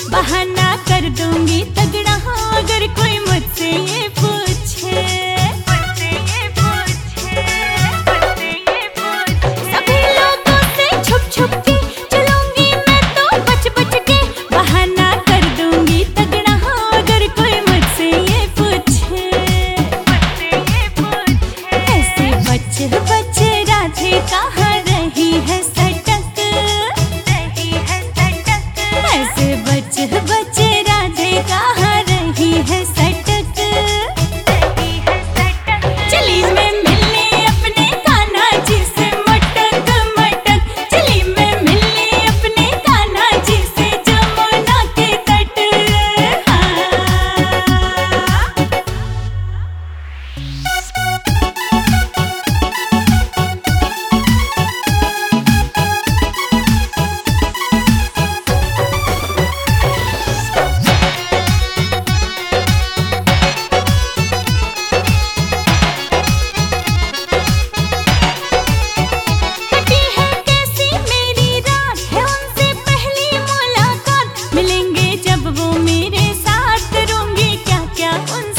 बहाना कर दूंगी तगड़ा हाँ अगर कोई मुझसे ये पूछे। सभी लोगों से छुप छुप के चलूंगी मैं तो बच बच के। बहाना कर दूंगी तगड़ा हाँ अगर कोई मुझसे ये पूछे। ऐसे बच बच राधे कहाँ रही है सटक। ऐसे बच बच राधे कहाँ रही है सटक। चली मैं मिलने अपने कान्हा जी से मटक मटक। चली मैं मिलने अपने कान्हा जी से जमुना के तट। कटी है कैसी मेरी रात है उनसे पहली मुलाकात। मिलेंगे जब वो मेरे साथ करूंगी क्या क्या उनसे